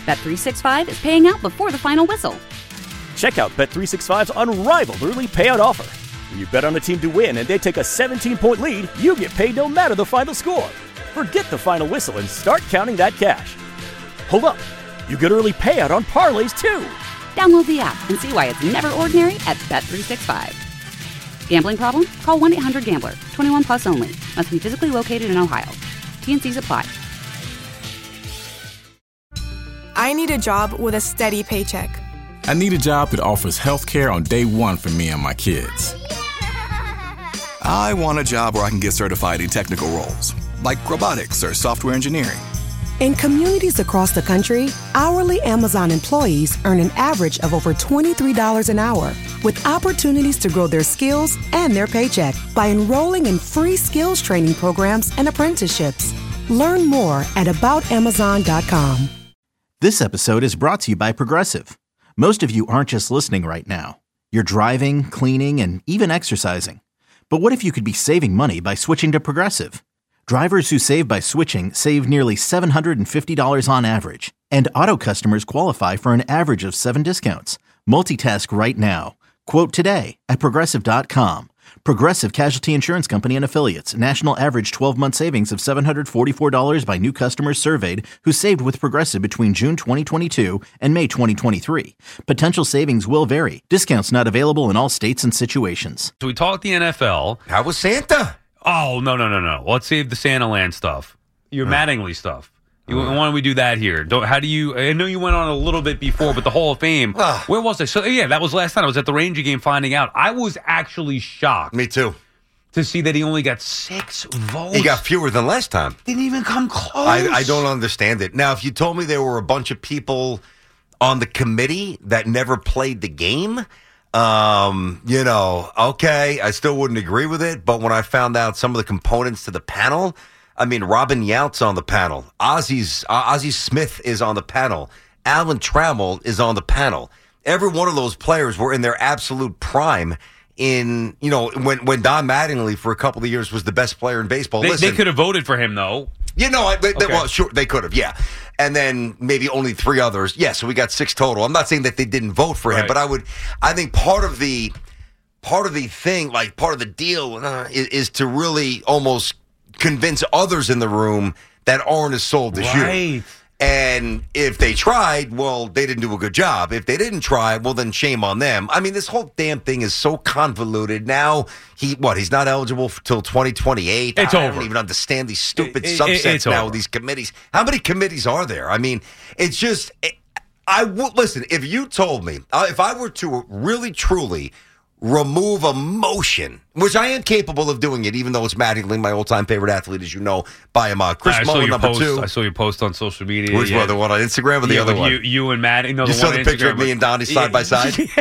Bet365 is paying out before the final whistle. Check out Bet365's unrivaled early payout offer. When you bet on a team to win and they take a 17-point lead, you get paid no matter the final score. Forget the final whistle and start counting that cash. Hold up. You get early payout on parlays, too. Download the app and see why it's never ordinary at Bet365. Gambling problem? Call 1-800-GAMBLER. 21 plus only. Must be physically located in Ohio. T&Cs apply. I need a job with a steady paycheck. I need a job that offers health care on day one for me and my kids. I want a job where I can get certified in technical roles, like robotics or software engineering. In communities across the country, hourly Amazon employees earn an average of over $23 an hour, with opportunities to grow their skills and their paycheck by enrolling in free skills training programs and apprenticeships. Learn more at aboutamazon.com. This episode is brought to you by Progressive. Most of you aren't just listening right now. You're driving, cleaning, and even exercising. But what if you could be saving money by switching to Progressive? Drivers who save by switching save nearly $750 on average, and auto customers qualify for an average of 7 discounts. Multitask right now. Quote today at Progressive.com. Progressive Casualty Insurance Company and Affiliates. National average 12-month savings of $744 by new customers surveyed who saved with Progressive between June 2022 and May 2023. Potential savings will vary. Discounts not available in all states and situations. So we talked the NFL. How was Santa? Oh, no. Let's save the Santa Land stuff. Your Mattingly stuff. Why don't we do that here? I know you went on a little bit before, but the Hall of Fame, where was I? So, yeah, that was last night. I was at the Ranger game finding out. I was actually shocked. Me too. To see that he only got 6 votes. He got fewer than last time. Didn't even come close. I don't understand it. Now, if you told me there were a bunch of people on the committee that never played the game, okay, I still wouldn't agree with it. But when I found out some of the components to the panel, I mean, Robin Yount's on the panel. Ozzie Smith is on the panel. Alan Trammell is on the panel. Every one of those players were in their absolute prime when Don Mattingly for a couple of years was the best player in baseball. They could have voted for him, though. Well, sure, they could have, yeah. And then maybe only 3 others. Yeah, so we got 6 total. I'm not saying that they didn't vote for him, but I think part of the thing, like part of the deal is to really almost convince others in the room that aren't as sold as you. And if they tried, well, they didn't do a good job. If they didn't try, well, then shame on them. I mean, this whole damn thing is so convoluted. Now, he's not eligible till 2028. It's I over. don't even understand these stupid subsets now with these committees. How many committees are there? I mean, it's just, listen, if you told me, if I were to really, truly remove a motion, which I am capable of doing it, even though it's Mattingly, my all-time favorite athlete, as you know, by him. Chris Mullin, number 2. I saw your post on social media. Which one? The one on Instagram or the other one? You and Mattingly. No, you saw the picture of me and Donnie side by side? You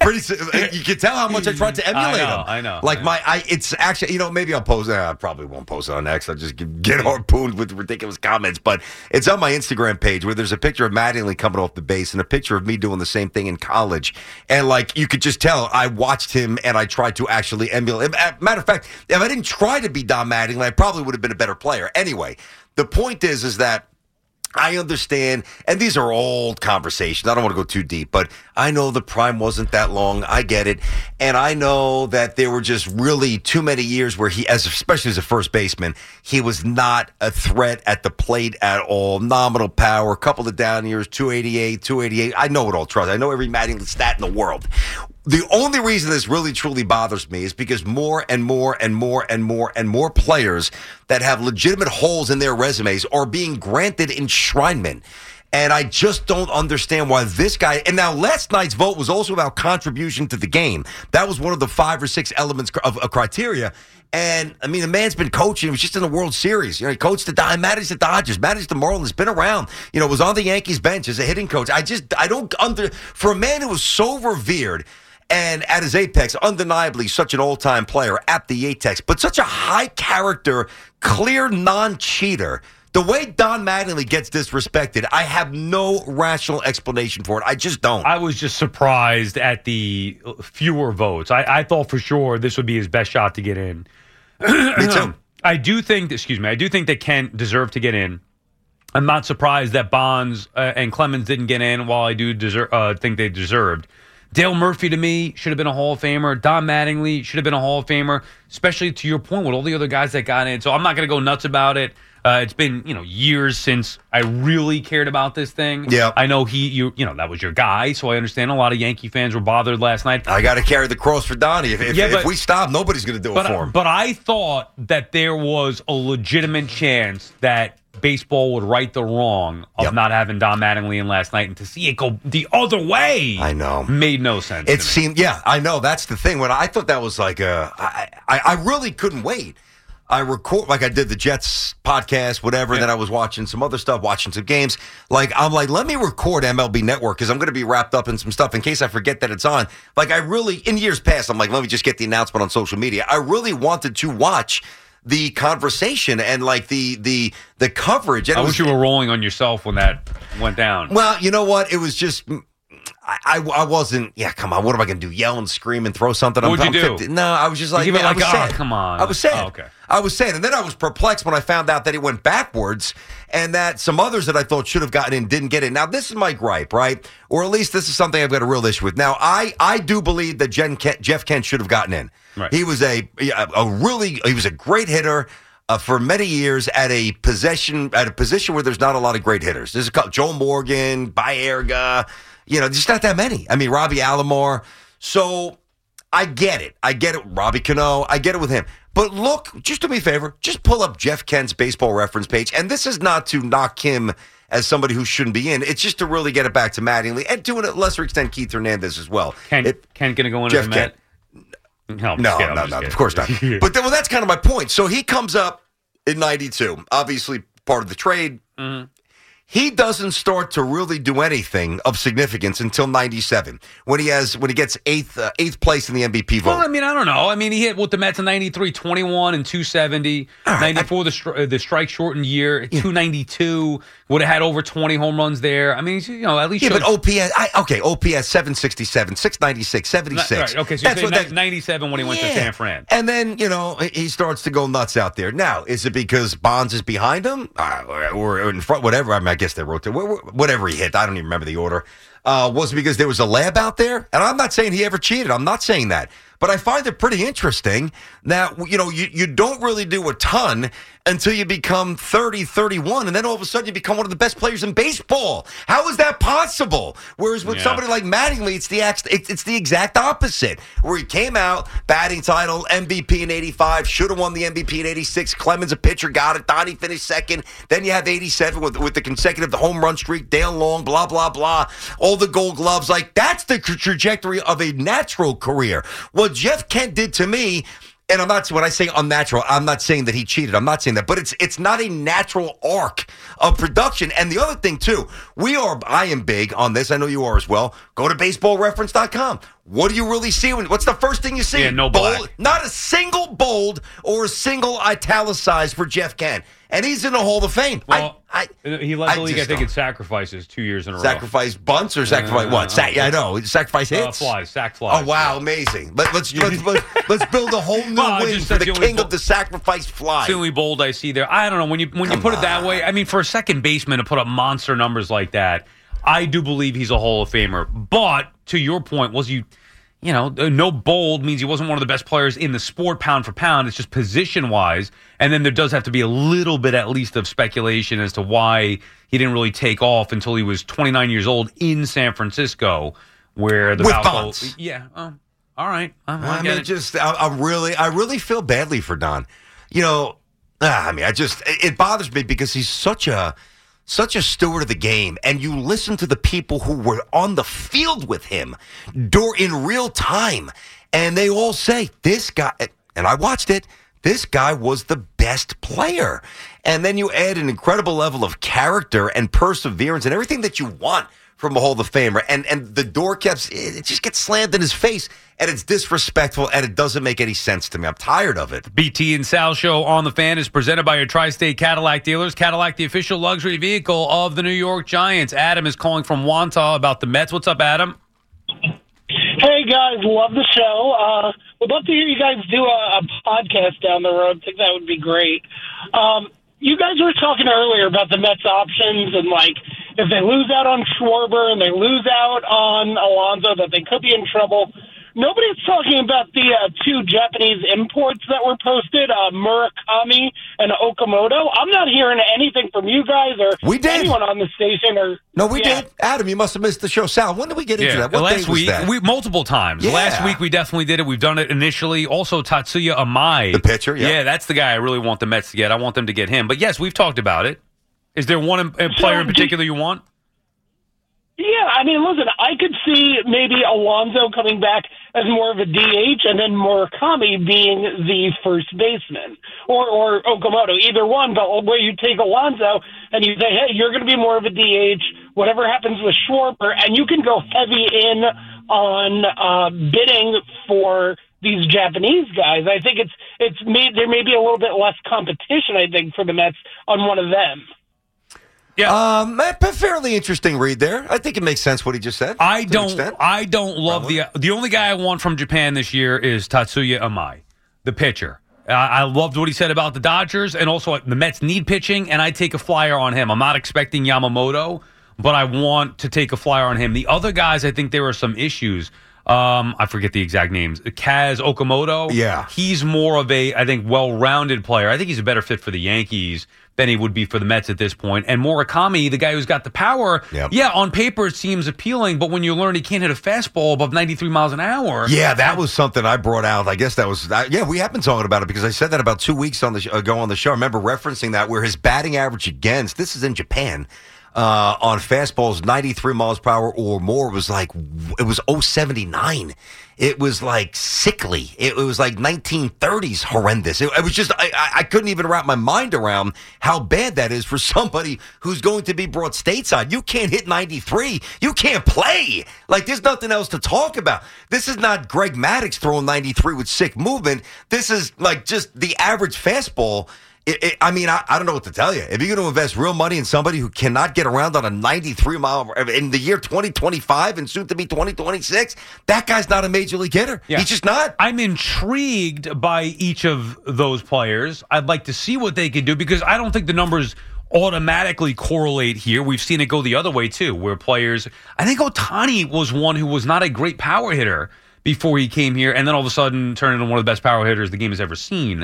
can tell how much I tried to emulate him. I know. It's actually, maybe I'll post it. I probably won't post it on X. I'll just get harpooned with ridiculous comments. But it's on my Instagram page where there's a picture of Mattingly coming off the base and a picture of me doing the same thing in college. And, you could just tell I watched him and I tried to actually emulate. Matter of fact, if I didn't try to be Don Mattingly, I probably would have been a better player. Anyway, the point is that I understand, and these are old conversations. I don't want to go too deep, but I know the prime wasn't that long. I get it. And I know that there were just really too many years where especially as a first baseman, he was not a threat at the plate at all. Nominal power, a couple of down years, 288. I know it all, trust. I know every Mattingly stat in the world. The only reason this really, truly bothers me is because more and more players that have legitimate holes in their resumes are being granted enshrinement. And I just don't understand why this guy. And now last night's vote was also about contribution to the game. That was one of the 5 or 6 elements of criteria. And, I mean, the man's been coaching. He was just in the World Series. He coached managed the Dodgers, managed the Marlins, been around. Was on the Yankees bench as a hitting coach. For a man who was so revered and at his apex, undeniably such an all-time player at the apex, but such a high character, clear non-cheater. The way Don Mattingly gets disrespected, I have no rational explanation for it. I just don't. I was just surprised at the fewer votes. I thought for sure this would be his best shot to get in. Me too. I do think that Kent deserved to get in. I'm not surprised that Bonds and Clemens didn't get in, while I do think they deserved. Dale Murphy, to me, should have been a Hall of Famer. Don Mattingly should have been a Hall of Famer, especially to your point with all the other guys that got in. So I'm not going to go nuts about it. It's been years since I really cared about this thing. Yeah, I know that was your guy, so I understand a lot of Yankee fans were bothered last night. I got to carry the cross for Donnie. If we stop, nobody's going to do it for him. But I thought that there was a legitimate chance that baseball would right the wrong of not having Don Mattingly in last night, and to see it go the other way, I know, made no sense. It seemed, I know. That's the thing. When I thought that was like I really couldn't wait. I record, like I did the Jets podcast, whatever, and then I was watching some other stuff, watching some games. I'm like, let me record MLB Network because I'm going to be wrapped up in some stuff in case I forget that it's on. Like, I really, in years past, I'm like, let me just get the announcement on social media. I really wanted to watch the conversation and like the coverage. And I wish you were rolling on yourself when that went down. Well, you know what? It was just... I wasn't. Yeah, come on. What am I going to do? Yell and scream and throw something? What'd you do? No, I was just like, I was sad. Come on. I was sad. Oh, okay. I was sad, and then I was perplexed when I found out that it went backwards, and that some others that I thought should have gotten in didn't get in. Now, this is my gripe, right? Or at least this is something I've got a real issue with. Now, I do believe that Jeff Kent should have gotten in. Right. He was he was a great hitter. For many years at a position where there's not a lot of great hitters. There's a couple, Joe Morgan, Baerga, just not that many. I mean, Robbie Alomar. So I get it. Robbie Cano, I get it with him. But look, just do me a favor, just pull up Jeff Kent's baseball reference page. And this is not to knock him as somebody who shouldn't be in. It's just to really get it back to Mattingly and to a lesser extent Keith Hernandez as well. Kent going to go in Jeff as a Kent. No, of course not. But that's kind of my point. So he comes up in 92, obviously part of the trade. Mm-hmm. He doesn't start to really do anything of significance until 97, when he gets eighth place in the MVP vote. Well, I mean, I don't know. I mean, he hit with the Mets in 93, 21 and 270. Right. 94, the strike shortened year, 292. Would have had over 20 home runs there. I mean, at least. Yeah, but OPS 767, 696, 76. Right. Okay, so you're saying 97 when he went to San Fran. And then, he starts to go nuts out there. Now, is it because Bonds is behind him? Or in front, whatever. I mean, I guess they wrote whatever he hit. I don't even remember the order. Was it because there was a lab out there? And I'm not saying he ever cheated. I'm not saying that. But I find it pretty interesting that, you don't really do a ton until you become 30, 31, and then all of a sudden you become one of the best players in baseball. How is that possible? Whereas with somebody like Mattingly, it's the exact opposite, where he came out, batting title, MVP in 85, should have won the MVP in 86. Clemens, a pitcher, got it. Donnie finished second. Then you have 87 with the consecutive home run streak, Dale Long, blah, blah, blah. All the gold gloves. Like, that's the trajectory of a natural career. What Jeff Kent did to me, and when I say unnatural, I'm not saying that he cheated. I'm not saying that. But it's not a natural arc of production. And the other thing, too, I am big on this. I know you are as well. Go to baseballreference.com. What do you really see? What's the first thing you see? Yeah, no bold, black. Not a single bold or a single italicized for Jeff Kent. And he's in the Hall of Fame. Well, he led the league, I think, in sacrifices 2 years in a row. Sacrifice bunts or sacrifice what? I know. Sacrifice hits? Sack flies. Oh, wow, amazing. Let's build a whole new wing for the king of the sacrifice fly. It's the only bold I see there. I don't know. When you put it that way, I mean, for a second baseman to put up monster numbers like that, I do believe he's a Hall of Famer. But to your point, no bold means he wasn't one of the best players in the sport pound for pound. It's just position-wise. And then there does have to be a little bit at least of speculation as to why he didn't really take off until he was 29 years old in San Francisco, where the Bonds. Yeah. All right. I really feel badly for Don. It bothers me because he's such a steward of the game, and you listen to the people who were on the field with him in real time, and they all say, this guy, and I watched it, this guy was the best player. And then you add an incredible level of character and perseverance and everything that you want from a Hall of Famer, and the door it just gets slammed in his face, and it's disrespectful, and it doesn't make any sense to me. I'm tired of it. BT and Sal Show on the Fan is presented by your Tri-State Cadillac dealers. Cadillac, the official luxury vehicle of the New York Giants. Adam is calling from Wantagh about the Mets. What's up, Adam? Hey, guys. Love the show. Would love to hear you guys do a podcast down the road. I think that would be great. you guys were talking earlier about the Mets' options and, like, if they lose out on Schwarber and they lose out on Alonso, that they could be in trouble. Nobody's talking about the two Japanese imports that were posted, Murakami and Okamoto. I'm not hearing anything from you guys or anyone on the station. No, we did. Adam, you must have missed the show. Sal, when did we get into that? What last day was week, that? multiple times. Yeah. Last week we definitely did it. We've done it initially. Also, Tatsuya Amai. The pitcher, Yeah, that's the guy I really want the Mets to get. I want them to get him. But yes, we've talked about it. Is there one player in particular you want? Yeah, I mean, listen, I could see maybe Alonso coming back as more of a DH and then Murakami being the first baseman or Okamoto, either one, but where you take Alonso and you say, hey, you're going to be more of a DH, whatever happens with Schwarber, and you can go heavy in on bidding for these Japanese guys. I think there may be a little bit less competition, I think, for the Mets on one of them. Yeah, fairly interesting read there. I think it makes sense what he just said. I don't love the only guy I want from Japan this year is Tatsuya Amai, the pitcher. I loved what he said about the Dodgers, and also the Mets need pitching, and I take a flyer on him. I'm not expecting Yamamoto, but I want to take a flyer on him. The other guys, I think there are some issues. I forget the exact names. Kaz Okamoto. Yeah. He's more of a, I think, well-rounded player. I think he's a better fit for the Yankees than he would be for the Mets at this point. And Murakami, the guy who's got the power, on paper it seems appealing, but when you learn he can't hit a fastball above 93 miles an hour. Yeah, that was something I brought out. I guess that was, we have been talking about it because I said that about 2 weeks ago on the show. I remember referencing that where his batting average against, this is in Japan, on fastballs 93 miles per hour or more was 079. It was like sickly. It was like 1930s horrendous. It was just, I couldn't even wrap my mind around how bad that is for somebody who's going to be brought stateside. You can't hit 93. You can't play. Like, there's nothing else to talk about. This is not Greg Maddux throwing 93 with sick movement. This is like just the average fastball. I don't know what to tell you. If you're going to invest real money in somebody who cannot get around on a 93-mile in the year 2025 and soon to be 2026, that guy's not a major league hitter. Yeah. He's just not. I'm intrigued by each of those players. I'd like to see what they can do because I don't think the numbers automatically correlate here. We've seen it go the other way, too, where players... I think Ohtani was one who was not a great power hitter before he came here, and then all of a sudden turned into one of the best power hitters the game has ever seen.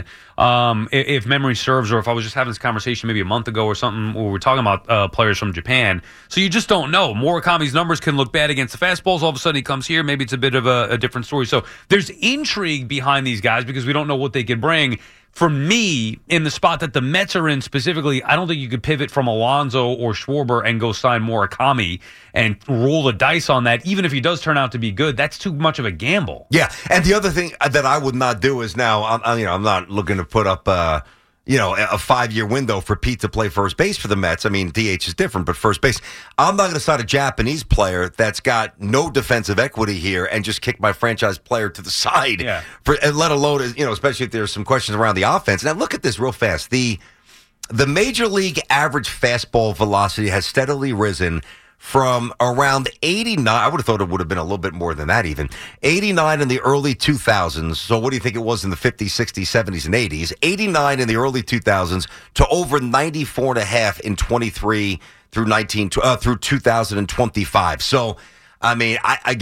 If memory serves, or if I was just having this conversation maybe a month ago or something, where we're talking about players from Japan. So you just don't know. Murakami's numbers can look bad against the fastballs. All of a sudden he comes here. Maybe it's a bit of a different story. So there's intrigue behind these guys because we don't know what they can bring. For me, in the spot that the Mets are in specifically, I don't think you could pivot from Alonso or Schwarber and go sign Murakami and roll the dice on that. Even if he does turn out to be good, that's too much of a gamble. Yeah, and the other thing that I would not do is now, I'm not looking to put up, a 5-year window for Pete to play first base for the Mets. I mean, DH is different, but first base. I'm not going to sign a Japanese player that's got no defensive equity here and just kick my franchise player to the side. Yeah. And let alone, especially if there's some questions around the offense. Now, look at this real fast. The major league average fastball velocity has steadily risen from around 89. I would have thought it would have been a little bit more than that even. 89 in the early 2000s. So what do you think it was in the 50s, 60s, 70s, and 80s? 89 in the early 2000s to over 94.5 in 23 through 2025. So, I mean,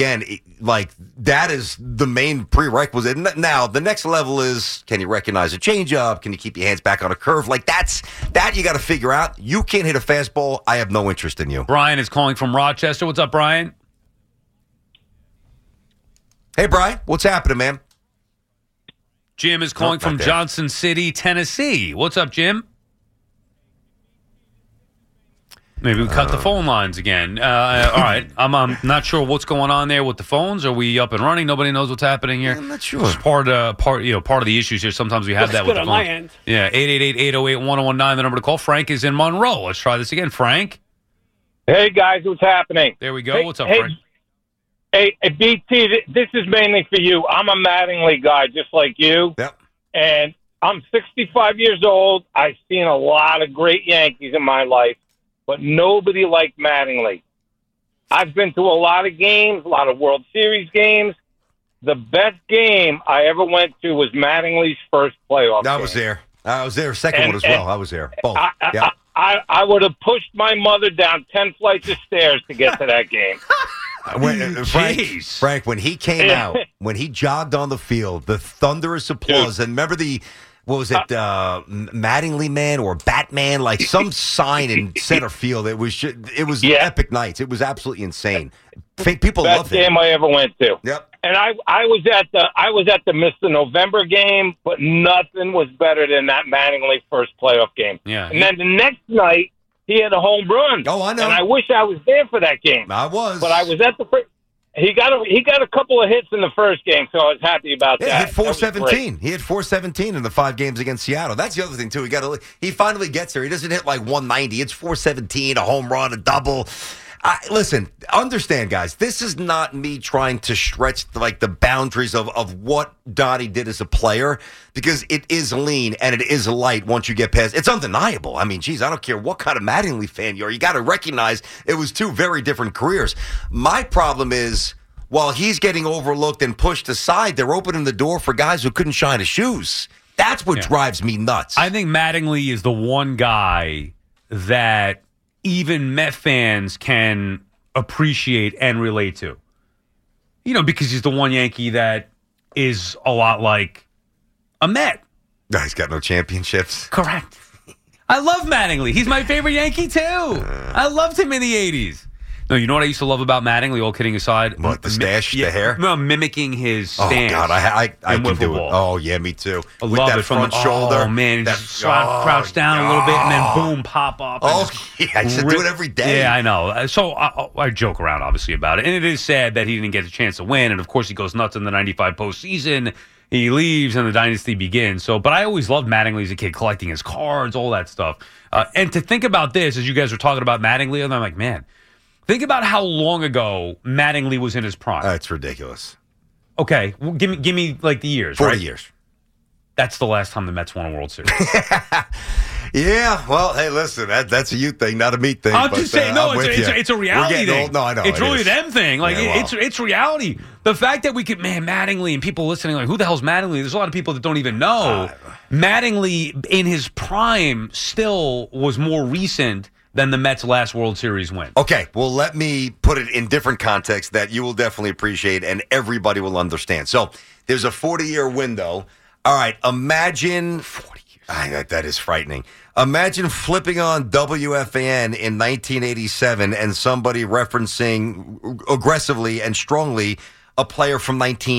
that is the main prerequisite. Now, the next level is, can you recognize a changeup? Can you keep your hands back on a curve? Like, that you got to figure out. You can't hit a fastball. I have no interest in you. Brian is calling from Rochester. What's up, Brian? Hey, Brian. What's happening, man? Jim is calling from Johnson City, Tennessee. What's up, Jim? Maybe we cut the phone lines again. All right. I'm not sure what's going on there with the phones. Are we up and running? Nobody knows what's happening here. I'm not sure. It's part of the issues here. Sometimes we have that with the phones. phones. My end. Yeah, 888-808-1019, the number to call. Frank is in Monroe. Let's try this again. Frank? Hey, guys. What's happening? There we go. What's up, Frank? Hey, BT, this is mainly for you. I'm a Mattingly guy, just like you. Yep. And I'm 65 years old. I've seen a lot of great Yankees in my life, but nobody like Mattingly. I've been to a lot of games, a lot of World Series games. The best game I ever went to was Mattingly's first playoff game. I was there. I was there, second one as well. I was there. Both. I would have pushed my mother down 10 flights of stairs to get to that game. Frank, when he came out, when he jogged on the field, the thunderous applause, and remember what was it, Mattingly Man or Batman, like some sign in center field. It was epic nights. It was absolutely insane. People loved it. Best game I ever went to. Yep. And I was at the Mr. November game, but nothing was better than that Mattingly first playoff game. Yeah. And then the next night, he had a home run. Oh, I know. And I wish I was there for that game. I was. But I was at the first. He got a couple of hits in the first game, so I was happy about that. He hit 417. He hit 417 in the 5 games against Seattle. That's the other thing, too. He finally gets there. He doesn't hit like 190. It's 417, a home run, a double. Listen, understand, guys, this is not me trying to stretch like the boundaries of what Donnie did as a player, because it is lean and it is light once you get past. It's undeniable. I mean, geez, I don't care what kind of Mattingly fan you are. You got to recognize it was 2 very different careers. My problem is, while he's getting overlooked and pushed aside, they're opening the door for guys who couldn't shine his shoes. That's what drives me nuts. I think Mattingly is the one guy that even Met fans can appreciate and relate to. Because he's the one Yankee that is a lot like a Met. He's got no championships. Correct. I love Mattingly. He's my favorite Yankee, too. I loved him in the 80s. No, you know what I used to love about Mattingly, all kidding aside? What, the stash, the hair? No, mimicking his stance. Oh, God, I can do it. Oh, yeah, me too. I with love that it from front shoulder. Oh, man, just crouch down a little bit and then boom, pop up. Oh, yeah, I used to do it every day. Yeah, I know. So I joke around, obviously, about it. And it is sad that he didn't get a chance to win. And, of course, he goes nuts in the 95 postseason. He leaves and the dynasty begins. But I always loved Mattingly as a kid, collecting his cards, all that stuff. And to think about this, as you guys were talking about Mattingly, and I'm like, man, think about how long ago Mattingly was in his prime. That's ridiculous. Okay, well, give me like the years. 40 right? years. That's the last time the Mets won a World Series. Yeah, well, hey, listen, that's a you thing, not a me thing. I'm just saying, no, it's a reality thing. Old. No, I know. It's really is. them thing. Like, yeah, it's reality. The fact that we could, Mattingly, and people listening, like, who the hell's Mattingly? There's a lot of people that don't even know. Mattingly, in his prime, still was more recent than the Mets' last World Series win. Okay, well, let me put it in different context that you will definitely appreciate and everybody will understand. So, there's a 40-year window. All right, imagine 40 years. That is frightening. Imagine flipping on WFAN in 1987 and somebody referencing aggressively and strongly a player from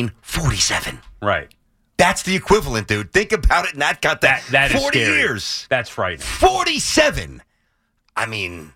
1947. Right. That's the equivalent, dude. Think about it in that context. That 40 is scary. years. That's frightening. 47. I mean,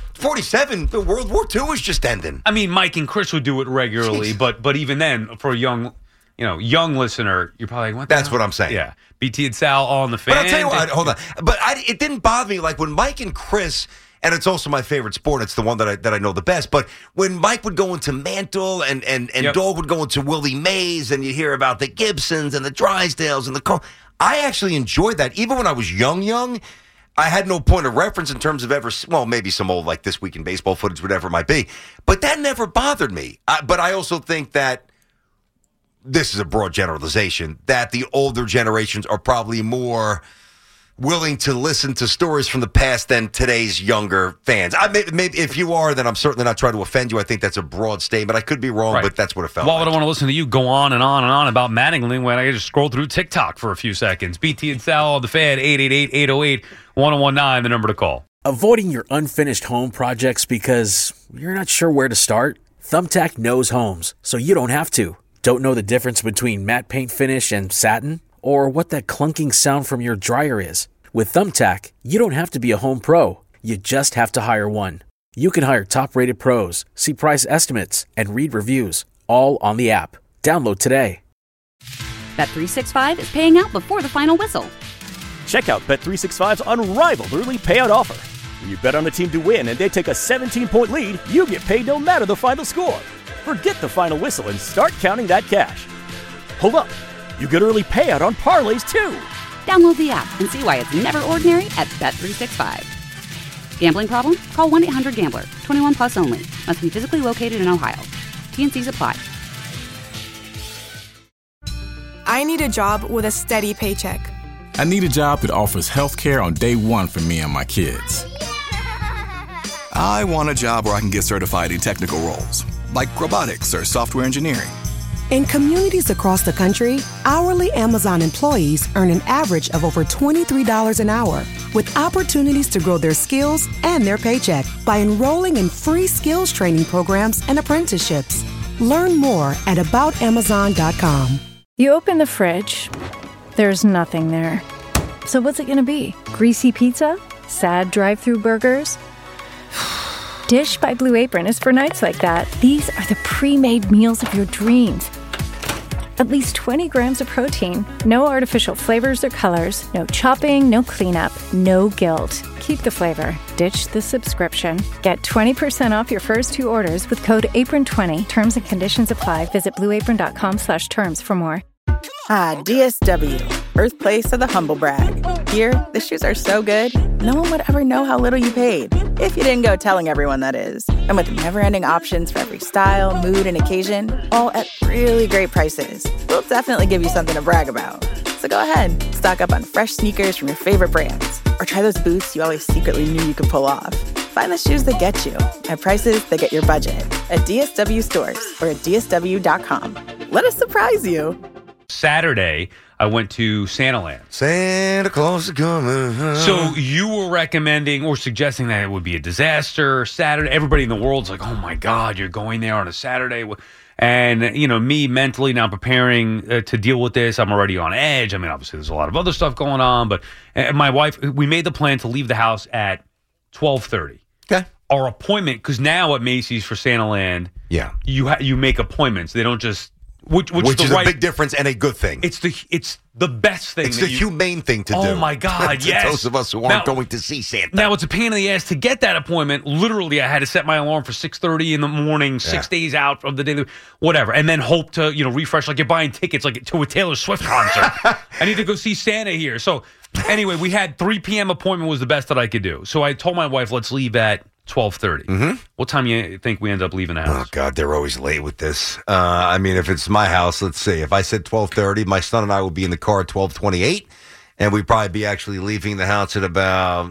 47, the World War II is just ending. I mean, Mike and Chris would do it regularly, but even then, for a young listener, you're probably like, what the That's hell? what I'm saying. Yeah. BT and Sal on the fan. But I'll tell you what, hold on. But it didn't bother me. Like when Mike and Chris, and it's also my favorite sport, it's the one that I know the best, but when Mike would go into Mantle and Dog would go into Willie Mays, and you hear about the Gibsons and the Drysdales and the I actually enjoyed that. Even when I was young, I had no point of reference in terms of maybe some old, like This Week in Baseball footage, whatever it might be. But that never bothered me. But I also think that, this is a broad generalization, that the older generations are probably more willing to listen to stories from the past than today's younger fans. Maybe if you are, then I'm certainly not trying to offend you. I think that's a broad statement. I could be wrong, but that's what it felt like. Why would I want to listen to you go on and on and on about Mattingly when I just scroll through TikTok for a few seconds? BT and Sal on the fan, 888-808-1019, the number to call. Avoiding your unfinished home projects because you're not sure where to start? Thumbtack knows homes, so you don't have to. Don't know the difference between matte paint finish and satin? Or what that clunking sound from your dryer is? With Thumbtack, you don't have to be a home pro. You just have to hire one. You can hire top-rated pros, see price estimates, and read reviews, all on the app. Download today. Bet365 is paying out before the final whistle. Check out Bet365's unrivaled early payout offer. When you bet on a team to win and they take a 17-point lead, you get paid no matter the final score. Forget the final whistle and start counting that cash. Hold up. You get early payout on parlays, too. Download the app and see why it's never ordinary at Bet365. Gambling problem? Call 1-800-GAMBLER. 21 plus only. Must be physically located in Ohio. T&Cs apply. I need a job with a steady paycheck. I need a job that offers health care on day one for me and my kids. I want a job where I can get certified in technical roles, like robotics or software engineering. In communities across the country, hourly Amazon employees earn an average of over $23 an hour, with opportunities to grow their skills and their paycheck by enrolling in free skills training programs and apprenticeships. Learn more at aboutamazon.com. You open the fridge, there's nothing there. So what's it gonna be? Greasy pizza? Sad drive-thru burgers? Dish by Blue Apron is for nights like that. These are the pre-made meals of your dreams. At least 20 grams of protein, no artificial flavors or colors, no chopping, no cleanup, no guilt. Keep the flavor. Ditch the subscription. Get 20% off your first 2 orders with code APRON20. Terms and conditions apply. Visit blueapron.com/terms for more. Ah, DSW, birthplace of the humble brag. Here, the shoes are so good, no one would ever know how little you paid. If you didn't go telling everyone, that is. And with never-ending options for every style, mood, and occasion, all at really great prices, we'll definitely give you something to brag about. So go ahead, stock up on fresh sneakers from your favorite brands, or try those boots you always secretly knew you could pull off. Find the shoes that get you at prices that get your budget at DSW stores or at DSW.com. Let us surprise you. Saturday, I went to Santaland. Santa Claus is coming. So you were recommending or suggesting that it would be a disaster Saturday. Everybody in the world's like, oh my God, you're going there on a Saturday. And, you know, me mentally now preparing to deal with this. I'm already on edge. I mean, obviously there's a lot of other stuff going on. But my wife, we made the plan to leave the house at 12:30. Okay. Our appointment, because now at Macy's for Santaland, yeah, you make appointments. They don't just... Which is a big difference and a good thing. It's the best thing. It's the humane thing to do. Oh, my God, to yes. those of us who aren't going to see Santa. Now, it's a pain in the ass to get that appointment. Literally, I had to set my alarm for 6:30 in the morning, 6 days out of the day, whatever, and then hope to, refresh, like you're buying tickets like to a Taylor Swift concert. I need to go see Santa here. So, anyway, we had 3 p.m. appointment was the best that I could do. So I told my wife, let's leave at 12:30. Mm-hmm. What time you think we end up leaving the house? Oh, God, they're always late with this. I mean, if it's my house, let's see. If I said 12:30, my son and I would be in the car at 12:28, and we'd probably be actually leaving the house at about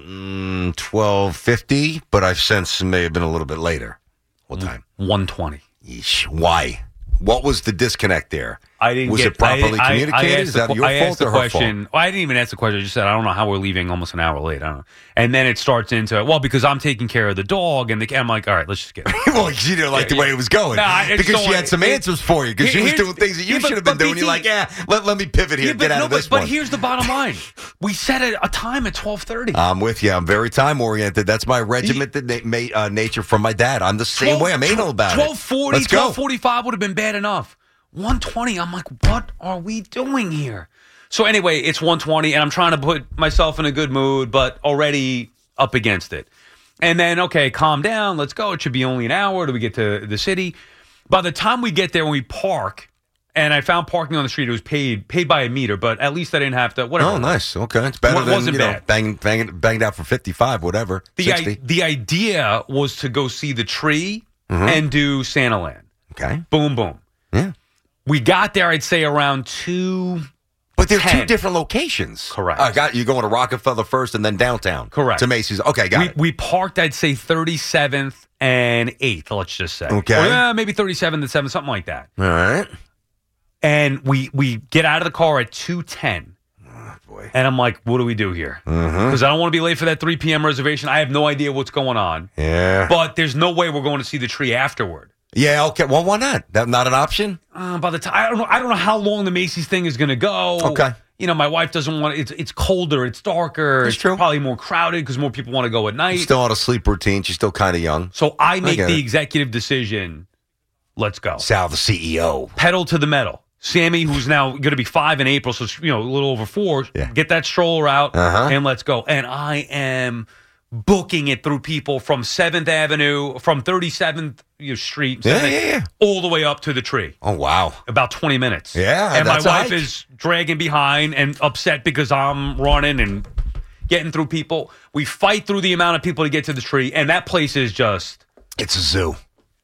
12:50, but I've since may have been a little bit later. What time? 1:20. Yeesh. Why? What was the disconnect there? Was it properly communicated? Is that your fault or her fault? Well, I didn't even ask the question. I just said, I don't know how we're leaving almost an hour late. I don't know. And then it starts into, because I'm taking care of the dog. And I'm like, all right, let's just get it. Well, you didn't like the way it was going. Because she had some answers for you. Because she was doing things that you should have been doing. You're like, let me pivot here. Get out of this one. But here's the bottom line. We set a time at 12:30. I'm with you. I'm very time-oriented. That's my regimented nature from my dad. I'm the same way. I'm anal about it. 12:40, 12:45 would have been bad enough. 1:20, I'm like, what are we doing here? So anyway, it's 1:20, and I'm trying to put myself in a good mood, but already up against it. And then, okay, calm down, let's go. It should be only an hour till we get to the city. By the time we get there and we park, and I found parking on the street, it was paid by a meter, but at least I didn't have to, whatever. Oh, nice. Okay. It's better than, banged out for 55, whatever, 60. The idea was to go see the tree and do Santaland. Okay. Boom, boom. Yeah. We got there, I'd say, around 2. But they're 2 different locations. Correct. You're going to Rockefeller first and then downtown. Correct. To Macy's. Okay, got it. We parked, I'd say, 37th and 8th, let's just say. Okay. Or, maybe 37th and 7th, something like that. All right. And we get out of the car at 2:10. Oh, boy. And I'm like, what do we do here? Because I don't want to be late for that 3 p.m. reservation. I have no idea what's going on. Yeah. But there's no way we're going to see the tree afterward. Yeah, okay. Well, why not? That's not an option? By the time I don't know how long the Macy's thing is going to go. Okay. My wife doesn't want it's colder, it's darker, it's true. Probably more crowded because more people want to go at night. She's still on a sleep routine. She's still kind of young. So I make the executive decision. Let's go. Sal, the CEO. Pedal to the metal. Sammy, who's now going to be 5 in April, so a little over 4. Yeah. Get that stroller out and let's go. And I am booking it through people from 7th Avenue, from 37th Street, all the way up to the tree. Oh, wow. About 20 minutes. Yeah, and my wife is dragging behind and upset because I'm running and getting through people. We fight through the amount of people to get to the tree, and that place is just... It's a zoo.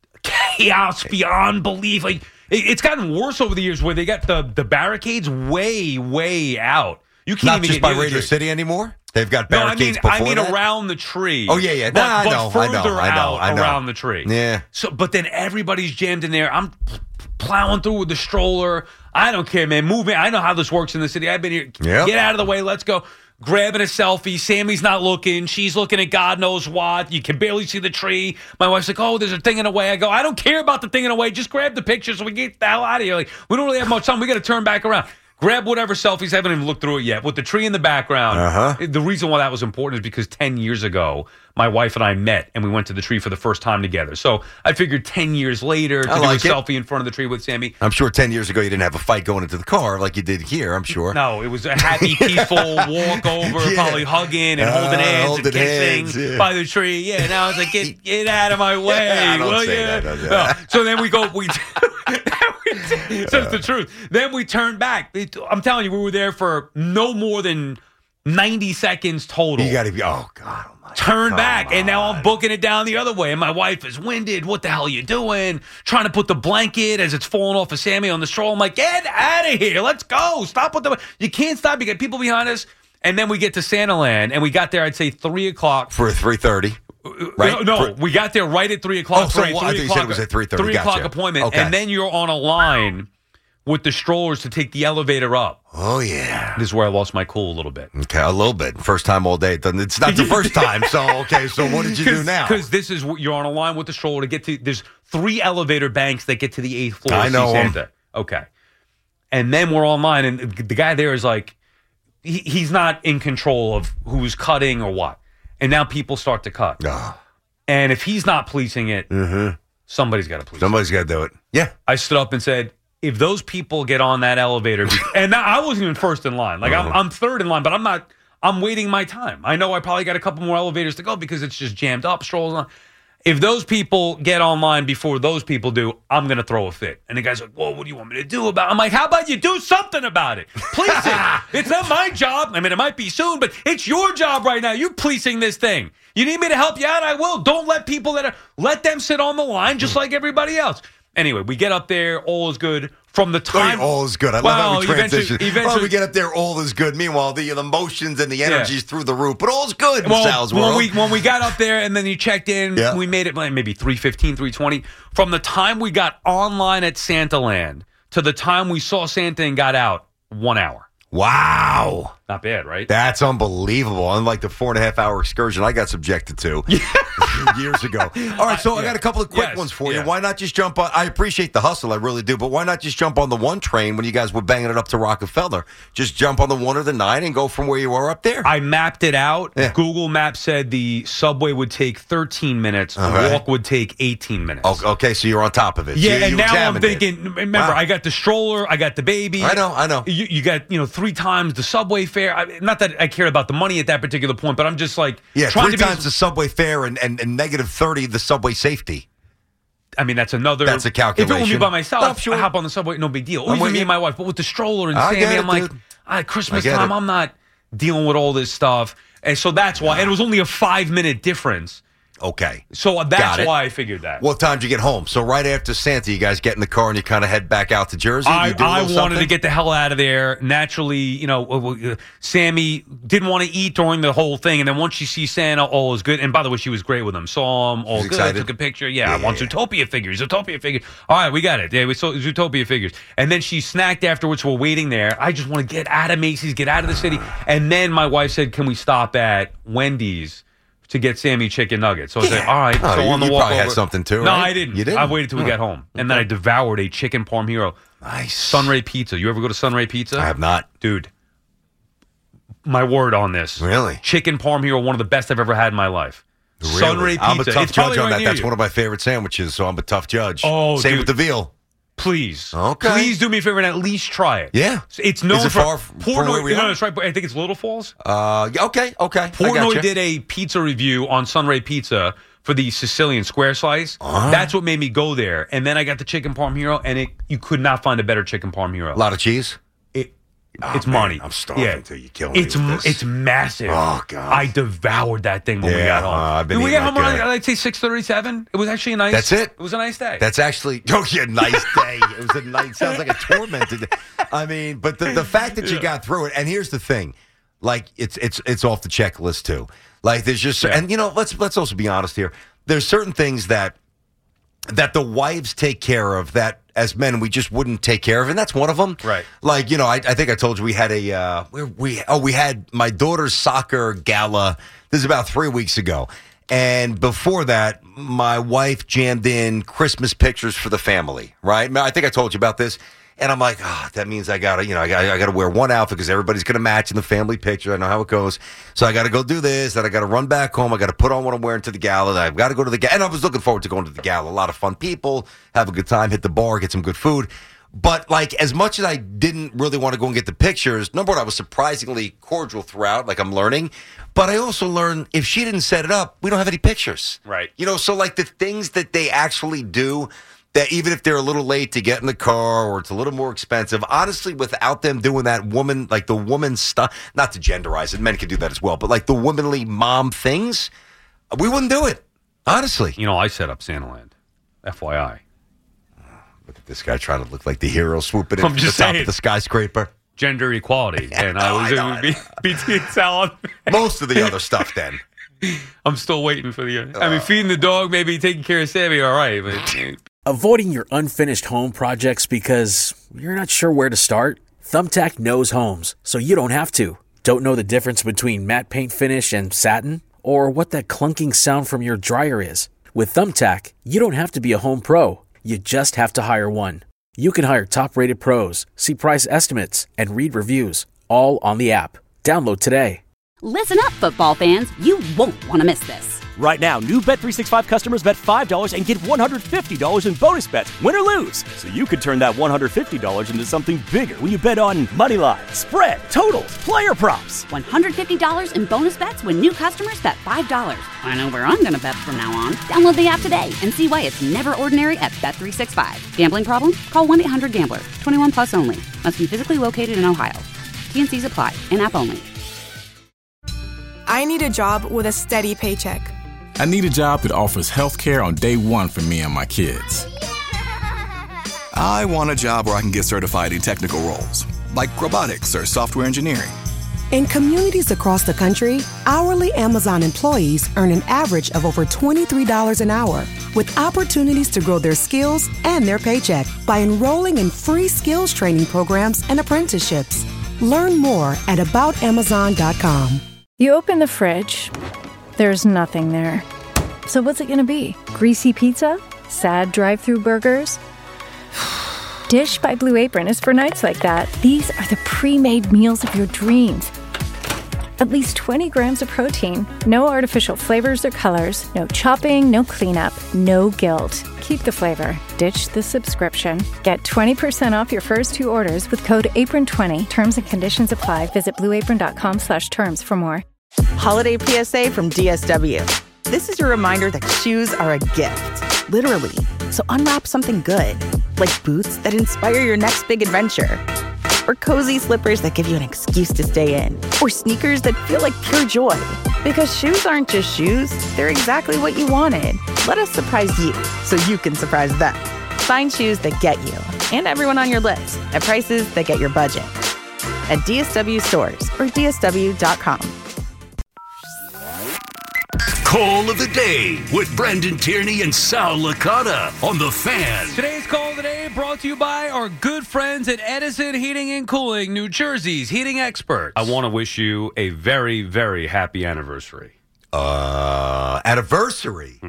Chaos beyond belief. Like, it's gotten worse over the years where they got the barricades way, way out. You can't Not even just get by near the Radio tree. City anymore? They've got No, barricades before I mean that? around the tree. Oh, yeah. But further out around the tree. Yeah. So, but then everybody's jammed in there. I'm plowing through with the stroller. I don't care, man. Moving. I know how this works in the city. I've been here. Yep. Get out of the way. Let's go. Grabbing a selfie. Sammy's not looking. She's looking at God knows what. You can barely see the tree. My wife's like, oh, there's a thing in the way. I go, I don't care about the thing in the way. Just grab the picture so we get the hell out of here. Like, we don't really have much time. We got to turn back around. Grab whatever selfies. I haven't even looked through it yet. With the tree in the background. The reason why that was important is because 10 years ago, my wife and I met, and we went to the tree for the first time together. So I figured 10 years later to do a selfie in front of the tree with Sammy. I'm sure 10 years ago you didn't have a fight going into the car like you did here, I'm sure. No, it was a happy, peaceful walk over, probably hugging and holding hands and kissing by the tree. Yeah, now I was like, get out of my way, will you? No. So then we go, so it's the truth. Then we turned back. I'm telling you, we were there for no more than 90 seconds total. You got to be, oh, God almighty. Turn back, and now I'm booking it down the other way, and my wife is winded. What the hell are you doing? Trying to put the blanket as it's falling off of Sammy on the stroll. I'm like, get out of here. Let's go. Stop with the... You can't stop. You got people behind us. And then we get to Santaland, and we got there, I'd say, 3 o'clock. For 3:30. Right? No, we got there right at 3 o'clock. Oh, so I thought you said it was at 3:30. 3 o'clock Gotcha. appointment, Okay. and then you're on a line with the strollers to take the elevator up. Oh, yeah. This is where I lost my cool a little bit. Okay, a little bit. First time all day. It's not the first time. So, okay, so what did you do now? Because this is what you're on a line with the stroller to get to. There's 3 elevator banks that get to the 8th floor. I know to see Santa. Okay. And then we're online, and the guy there is like, he's not in control of who's cutting or what. And now people start to cut. And if he's not policing it, somebody's got to police it. Somebody's got to do it. Yeah. I stood up and said, if those people get on that elevator, and now I wasn't even first in line. Like I'm third in line, but I'm waiting my time. I know I probably got a couple more elevators to go because it's just jammed up, strolls on. If those people get online before those people do, I'm going to throw a fit. And the guy's like, well, what do you want me to do about it? I'm like, how about you do something about it? Police it. It's not my job. I mean, it might be soon, but it's your job right now. You policing this thing. You need me to help you out? I will. Don't let people let them sit on the line just like everybody else. Anyway, we get up there. All is good. From the time... all is good. I love how we transition. Eventually, we get up there, all is good. Meanwhile, the emotions and the energy's through the roof. But all's good in Sal's world. When we got up there and then you checked in, we made it maybe 3:15, 3:20. From the time we got online at Santaland to the time we saw Santa and got out, 1 hour. Wow. Not bad, right? That's unbelievable. Unlike the 4.5-hour excursion I got subjected to years ago. All right, so I got a couple of quick ones for you. Why not just jump on? I appreciate the hustle, I really do, but why not just jump on the 1 train when you guys were banging it up to Rockefeller? Just jump on the 1 or the 9 and go from where you were up there. I mapped it out. Yeah. Google Maps said the subway would take 13 minutes. The walk would take 18 minutes. Oh, okay, so you're on top of it. Yeah, so and now I'm thinking, remember, I got the stroller, I got the baby. I know. You got, 3 times the subway fare. Not that I cared about the money at that particular point, but I'm just like... Yeah, 3 times the subway fare and negative 30 the subway safety. I mean, that's another... That's a calculation. If it were me by myself, I hop on the subway, no big deal. Or even me and my wife. But with the stroller and Sammy, I'm like, at Christmas time, I'm not dealing with all this stuff. And so that's why. And it was only a 5-minute difference. Okay. So that's why I figured that. What time did you get home? So right after Santa, you guys get in the car and you kind of head back out to Jersey? I wanted to get the hell out of there. Naturally, Sammy didn't want to eat during the whole thing. And then once she sees Santa, all is good. And by the way, she was great with him. Saw him, all good. Excited? Took a picture. Yeah, I want Zootopia figures. Zootopia figures. All right, we got it. Yeah, we saw Zootopia figures. And then she snacked afterwards. We're waiting there. I just want to get out of Macy's, get out of the city. And then my wife said, can we stop at Wendy's to get Sammy chicken nuggets? So I said, all right. So on the walk probably over, had something too, No, right? I didn't. You didn't? I waited till we got home. And then I devoured a chicken parm hero. Nice. Sunray Pizza. You ever go to Sunray Pizza? I have not. Dude, my word on this. Really? Chicken parm hero, one of the best I've ever had in my life. Really? Sunray Pizza. I'm a tough It's judge probably on right that. near That's you. one of my favorite sandwiches, so I'm a tough judge. Oh, Same dude. with the veal. Please. Okay. Please do me a favor and at least try it. Yeah. It's known Is it for far from where we are? No, it's right. I think it's Little Falls. Okay. Portnoy did a pizza review on Sunray Pizza for the Sicilian square slice. That's what made me go there. And then I got the chicken parm hero, and you could not find a better chicken parm hero. A lot of cheese? It's money. I'm starving until you kill me. It's massive. Oh, God. I devoured that thing when we got home. I've been Did we eating get home like around, I'd say 6:37? It was actually a nice. That's it. It was a nice day. That's actually nice day. It was a nice. Sounds like a tormented. I mean, but the fact that you got through it, and here's the thing, like it's off the checklist too. Like there's just, and let's also be honest here. There's certain things that the wives take care of that as men we just wouldn't take care of, and that's one of them. Right. Like I think I told you we had we had my daughter's soccer gala. This is about 3 weeks ago. And before that, my wife jammed in Christmas pictures for the family, right? I think I told you about this. And I'm like, that means I gotta wear one outfit because everybody's gonna match in the family picture. I know how it goes. So I gotta go do this. Then I gotta run back home. I gotta put on what I'm wearing to the gala. Then I've got to go to the gala. And I was looking forward to going to the gala. A lot of fun people, have a good time, hit the bar, get some good food. But like, as much as I didn't really want to go and get the pictures, number one, I was surprisingly cordial throughout. Like, I'm learning. But I also learned if she didn't set it up, we don't have any pictures. Right. So like the things that they actually do, that even if they're a little late to get in the car or it's a little more expensive, honestly, without them doing that the woman stuff, not to genderize it, men can do that as well, but like the womanly mom things, we wouldn't do it, honestly. I set up Santaland, FYI. Look at this guy trying to look like the hero swooping in I'm from the just top saying. of the skyscraper. Gender equality. And I was BT and salad. Most of the other stuff then. I'm still waiting for feeding the dog, maybe taking care of Sammy, all right. But Avoiding your unfinished home projects because you're not sure where to start? Thumbtack knows homes, so you don't have to. Don't know the difference between matte paint finish and satin? Or what that clunking sound from your dryer is? With Thumbtack, you don't have to be a home pro. You just have to hire one. You can hire top-rated pros, see price estimates, and read reviews, all on the app. Download today. Listen up, football fans. You won't want to miss this. Right now, new Bet365 customers bet $5 and get $150 in bonus bets, win or lose. So you could turn that $150 into something bigger when you bet on money line, spread, totals, player props. $150 in bonus bets when new customers bet $5. I know where I'm going to bet from now on. Download the app today and see why it's never ordinary at Bet365. Gambling problem? Call 1-800-GAMBLER. 21 plus only. Must be physically located in Ohio. T&Cs apply. In-app only. I need a job with a steady paycheck. I need a job that offers health care on day one for me and my kids. I want a job where I can get certified in technical roles, like robotics or software engineering. In communities across the country, hourly Amazon employees earn an average of over $23 an hour, with opportunities to grow their skills and their paycheck by enrolling in free skills training programs and apprenticeships. Learn more at aboutamazon.com. You open the fridge. There's nothing there. So what's it going to be? Greasy pizza? Sad drive-through burgers? Dish by Blue Apron is for nights like that. These are the pre-made meals of your dreams. At least 20 grams of protein, no artificial flavors or colors, no chopping, no cleanup, no guilt. Keep the flavor. Ditch the subscription. Get 20% off your first 2 orders with code APRON20. Terms and conditions apply. Visit blueapron.com/terms for more. Holiday PSA from DSW. This is your reminder that shoes are a gift, literally. So unwrap something good, like boots that inspire your next big adventure, or cozy slippers that give you an excuse to stay in, or sneakers that feel like pure joy. Because shoes aren't just shoes, they're exactly what you wanted. Let us surprise you so you can surprise them. Find shoes that get you and everyone on your list at prices that get your budget. At DSW stores or DSW.com. Call of the Day with Brendan Tierney and Sal Licata on The Fan. Today's Call of the Day brought to you by our good friends at Edison Heating and Cooling, New Jersey's heating experts. I want to wish you a very, very happy anniversary. Anniversary?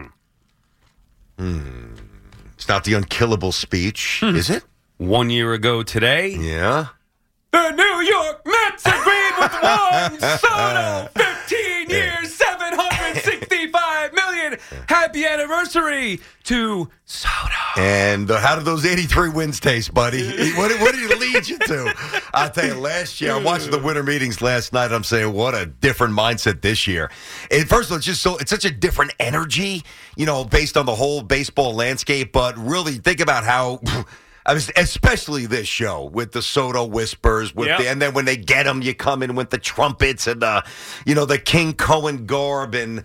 It's not the unkillable speech, is it? 1 year ago today. Yeah. The New York Mets agreed with Juan Soto. 15 years, $765 million. Happy anniversary to Soto. And how did those 83 wins taste, buddy? What did it lead you to? I'll tell you, last year, I'm watching the winter meetings last night. I'm saying, what a different mindset this year. And first of all, it's such a different energy, based on the whole baseball landscape. But really, think about I mean, especially this show with the Soto whispers, and then when they get him, you come in with the trumpets and the King Cohen garb, and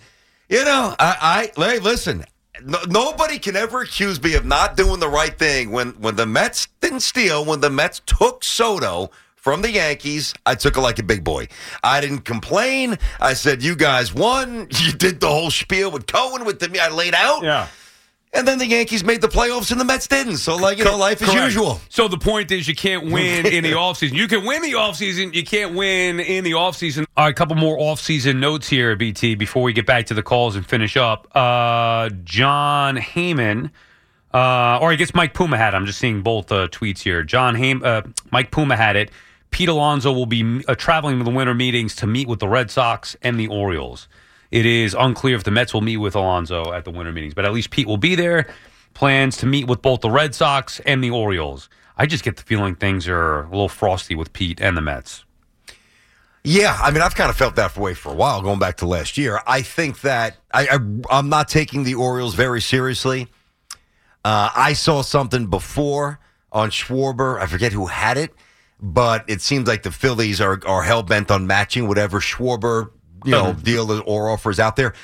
listen. Nobody can ever accuse me of not doing the right thing. When the Mets didn't steal, when the Mets took Soto from the Yankees, I took it like a big boy. I didn't complain. I said, you guys won. You did the whole spiel with Cohen, I laid out. Yeah. And then the Yankees made the playoffs and the Mets didn't. So, life is usual. So the point is you can't win in the offseason. You can win the offseason. You can't win in the offseason. All right, a couple more offseason notes here, BT, before we get back to the calls and finish up. John Heyman, or I guess Mike Puma had it. I'm just seeing both tweets here. Mike Puma had it. Pete Alonso will be traveling to the winter meetings to meet with the Red Sox and the Orioles. It is unclear if the Mets will meet with Alonso at the winter meetings, but at least Pete will be there. Plans to meet with both the Red Sox and the Orioles. I just get the feeling things are a little frosty with Pete and the Mets. Yeah, I mean, I've kind of felt that way for a while, going back to last year. I think that I'm not taking the Orioles very seriously. I saw something before on Schwarber. I forget who had it, but it seems like the Phillies are hell-bent on matching whatever Schwarber deal or offers out there.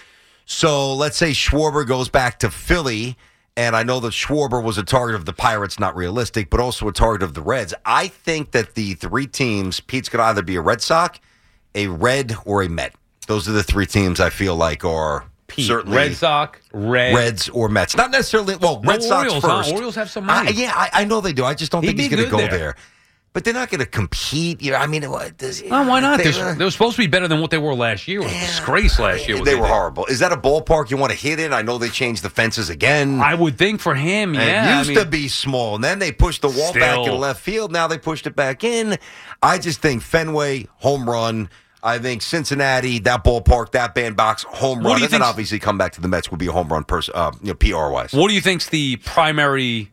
So let's say Schwarber goes back to Philly, and I know that Schwarber was a target of the Pirates, not realistic, but also a target of the Reds. I think that the three teams, Pete's going to either be a Red Sox, a Red, or a Met. Those are the three teams I feel like are Pete, certainly Red Sox, Reds, or Mets. Not necessarily, Red Sox Orioles, first. Huh? Orioles have some money. I know they do. I just don't think he's going to go there. there. But they're not going to compete. I mean, why not? They were supposed to be better than what they were last year. It was a disgrace last year. They were horrible. Is that a ballpark you want to hit in? I know they changed the fences again. I would think for him, yeah. It used to be small, and then they pushed the wall back in left field. Now they pushed it back in. I just think Fenway, home run. I think Cincinnati, that ballpark, that bandbox, home run. And then obviously come back to the Mets would be a home run PR-wise. What do you think's the primary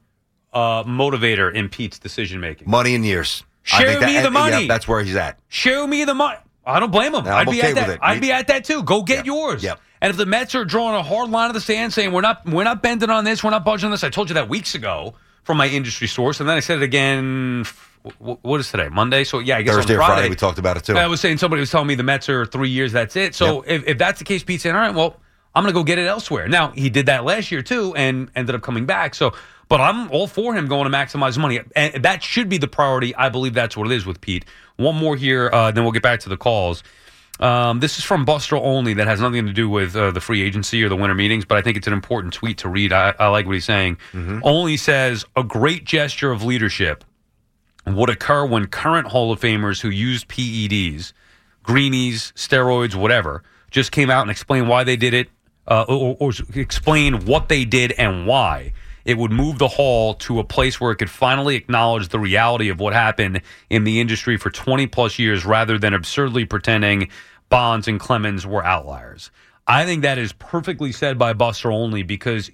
motivator in Pete's decision-making? Money and years. Show me the money. Yeah, that's where he's at. Show me the money. I don't blame him. I'd be okay with it. I'd be at that too. Go get yours. Yep. And if the Mets are drawing a hard line of the sand, saying we're not bending on this, we're not budging on this. I told you that weeks ago from my industry source, and then I said it again. What is today? Monday. So yeah, I guess Thursday on or Friday we talked about it too. I was saying somebody was telling me the Mets are 3 years. That's it. So if that's the case, Pete's saying, all right, well, I'm going to go get it elsewhere. Now he did that last year too, and ended up coming back. So. But I'm all for him going to maximize money. And that should be the priority. I believe that's what it is with Pete. One more here, then we'll get back to the calls. This is from Buster Only that has nothing to do with the free agency or the winter meetings, but I think it's an important tweet to read. I like what he's saying. Mm-hmm. Only says, a great gesture of leadership would occur when current Hall of Famers who used PEDs, greenies, steroids, whatever, just came out and explained why they did it, or explain what they did and why. It would move the Hall to a place where it could finally acknowledge the reality of what happened in the industry for 20-plus years rather than absurdly pretending Bonds and Clemens were outliers. I think that is perfectly said by Buster Only because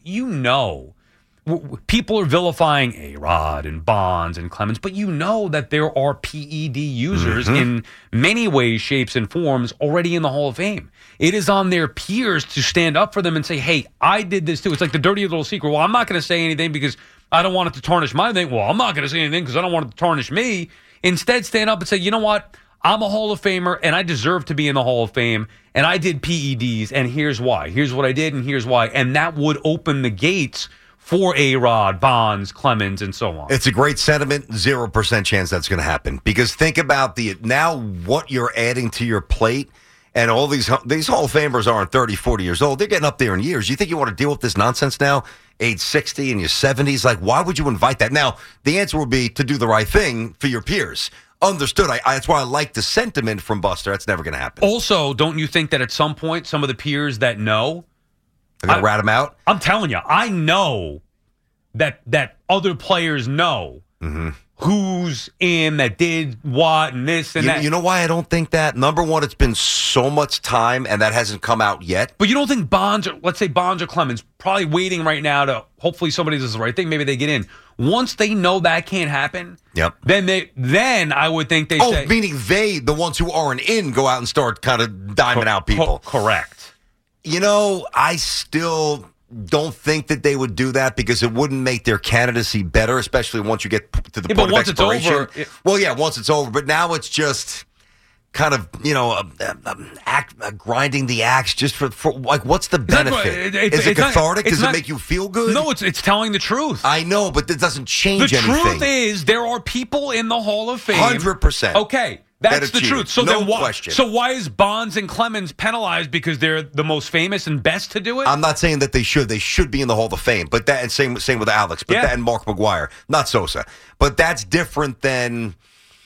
people are vilifying A-Rod and Bonds and Clemens, but you know that there are PED users in many ways, shapes, and forms already in the Hall of Fame. It is on their peers to stand up for them and say, hey, I did this too. It's like the dirty little secret. Well, I'm not going to say anything because I don't want it to tarnish my thing. Well, I'm not going to say anything because I don't want it to tarnish me. Instead, stand up and say, you know what? I'm a Hall of Famer, and I deserve to be in the Hall of Fame, and I did PEDs, and here's why. Here's what I did, and here's why. And that would open the gates for A-Rod, Bonds, Clemens, and so on. It's a great sentiment. 0% chance that's going to happen. Because think about what you're adding to your plate. And all these Hall of Famers aren't 30, 40 years old. They're getting up there in years. You think you want to deal with this nonsense now, age 60 in your 70s? Like, why would you invite that? Now, the answer will be to do the right thing for your peers. Understood. That's why I like the sentiment from Buster. That's never going to happen. Also, don't you think that at some point, some of the peers that know are going to rat him out? I'm telling you, I know that other players know who's in that did what and this and that. You know why I don't think that? Number one, it's been so much time and that hasn't come out yet. But you don't think let's say Bonds or Clemens, probably waiting right now to hopefully somebody does the right thing, maybe they get in. Once they know that can't happen, then I would think they say... Oh, meaning the ones who aren't in, go out and start kind of diming out people. Correct. You know, I still don't think that they would do that because it wouldn't make their candidacy better, especially once you get to the point of expiration. It's over, Well, yeah, once it's over. But now it's just kind of, grinding the axe just for like, what's the benefit? Is it cathartic? Does it make you feel good? No, it's telling the truth. I know, but it doesn't change anything. The truth is there are people in the Hall of Fame. 100%. Okay. That's the truth. So no then why, question. So why is Bonds and Clemens penalized because they're the most famous and best to do it? I'm not saying that they should. They should be in the Hall of Fame. But that, and same with Alex. But that and Mark McGwire, not Sosa. But that's different than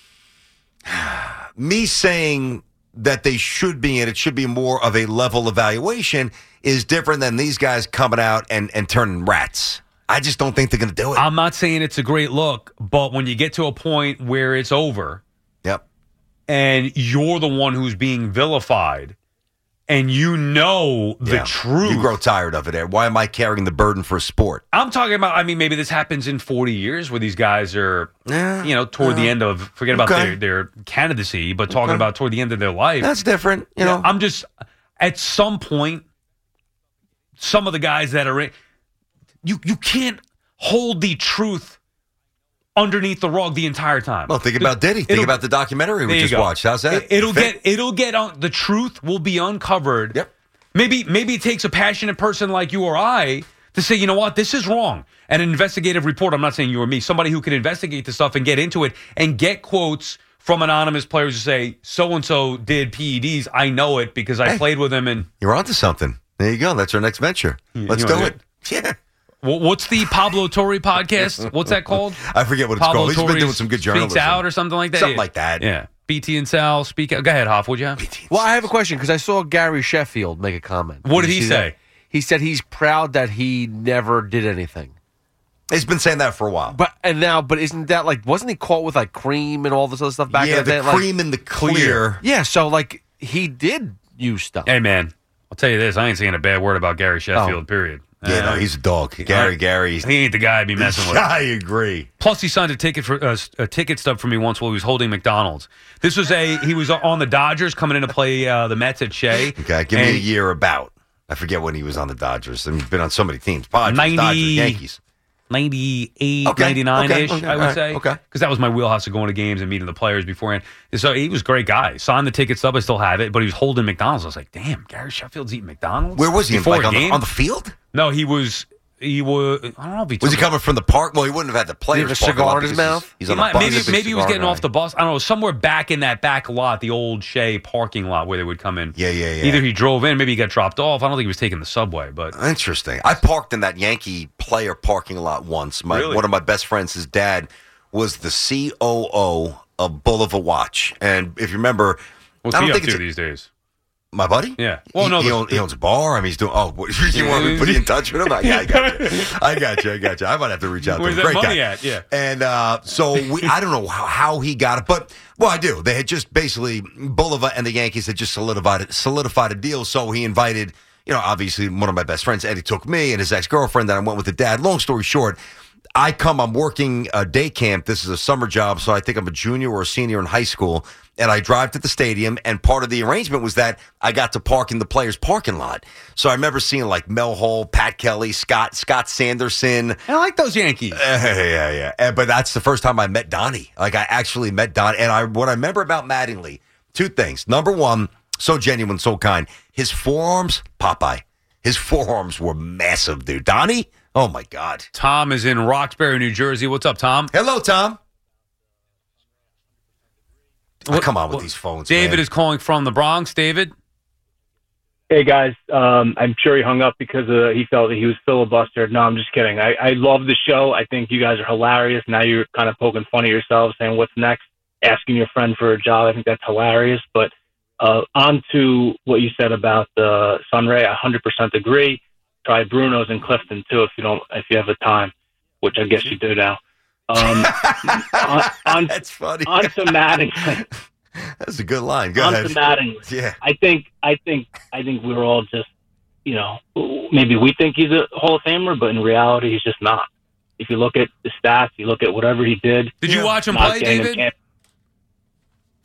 me saying that they should be, and it should be more of a level evaluation. Is different than these guys coming out and turning rats. I just don't think they're going to do it. I'm not saying it's a great look, but when you get to a point where it's over. Yep. And you're the one who's being vilified, and you know the truth. You grow tired of it. Why am I carrying the burden for a sport? I'm talking about, maybe this happens in 40 years where these guys are, toward the end of, forget about their candidacy, but talking about toward the end of their life. That's different. You know, I'm just, at some point, some of the guys that are in, you can't hold the truth underneath the rug the entire time. Well, think about Diddy. Think about the documentary we just watched. How's that? It'll get on. The truth will be uncovered. Yep. Maybe it takes a passionate person like you or I to say, you know what, this is wrong. And an investigative report. I'm not saying you or me. Somebody who can investigate the stuff and get into it and get quotes from anonymous players who say so and so did PEDs. I know it because I played with him. And you're onto something. There you go. That's our next venture. Let's do it. Yeah. What's the Pablo Torre podcast? What's that called? I forget what it's Pablo called. He's Torre been doing some good journalism. Speaks Out or something like that? Something like that. Yeah. BT and Sal speak out. Go ahead, Hoff. Would you? Well, I have a question because I saw Gary Sheffield make a comment. What did he say? That? He said he's proud that he never did anything. He's been saying that for a while. But isn't that like, wasn't he caught with like cream and all this other stuff back in the day? Yeah, the cream and the clear. Yeah, so like he did use stuff. Hey, man, I'll tell you this. I ain't saying a bad word about Gary Sheffield, period. Yeah, no, he's a dog. Gary. He ain't the guy I'd be messing with. I agree. Plus, he signed a ticket stub for me once while he was holding McDonald's. He was on the Dodgers coming in to play the Mets at Shea. Okay, give me a year about. I forget when he was on the Dodgers. I mean, he's been on so many teams. Padres, 90, Dodgers, Yankees. 98, 99-ish, I would say. Okay. Because that was my wheelhouse of going to games and meeting the players beforehand. So he was a great guy. Signed the ticket stub. I still have it. But he was holding McDonald's. I was like, damn, Gary Sheffield's eating McDonald's? Where was he? Before on the field? No, he was... I don't know if he was he coming from the park? Well, he wouldn't have had the players. Did he have a cigar in his mouth? He's on a bus. Maybe he was getting off the bus. I don't know. Somewhere back in that back lot, the old Shea parking lot where they would come in. Yeah. Either he drove in, maybe he got dropped off. I don't think he was taking the subway. But interesting. I parked in that Yankee player parking lot once. One of my best friends, his dad, was the COO of Boulevard Watch, and if you remember, what's he up to these days? My buddy? Yeah. Well, he owns a bar. I mean, he's doing... Oh, you want me to put you in touch with him? I got you. I might have to reach out to him. Where's that money at? Yeah. And so I don't know how he got it, but... Well, I do. They had just basically... Boulevard and the Yankees had just solidified a deal, so he invited, obviously one of my best friends, Eddie took me and his ex-girlfriend, then I went with the dad. Long story short... I'm working a day camp. This is a summer job, so I think I'm a junior or a senior in high school. And I drive to the stadium, and part of the arrangement was that I got to park in the players' parking lot. So I remember seeing like Mel Hall, Pat Kelly, Scott Sanderson. I like those Yankees. Yeah. But that's the first time I met Donnie. Like I actually met Donnie. And what I remember about Mattingly, two things. Number one, so genuine, so kind. His forearms, Popeye. His forearms were massive, dude. Donnie? Oh, my God. Tom is in Roxbury, New Jersey. What's up, Tom? Hello, Tom. Come on with these phones, David man. is calling from the Bronx. David? Hey, guys. I'm sure he hung up because he felt that he was filibustered. No, I'm just kidding. I love the show. I think you guys are hilarious. Now you're kind of poking fun at yourselves, saying, what's next? Asking your friend for a job. I think that's hilarious. But on to what you said about the Sunray. I 100% agree. Try Bruno's in Clifton too if you have the time, which I guess you do now. That's funny. On to Mattingly. That's a good line. Go ahead. On to Mattingly. Yeah. I think we're all just maybe we think he's a Hall of Famer, but in reality he's just not. If you look at the stats, you look at whatever he did. Did you watch him play, David?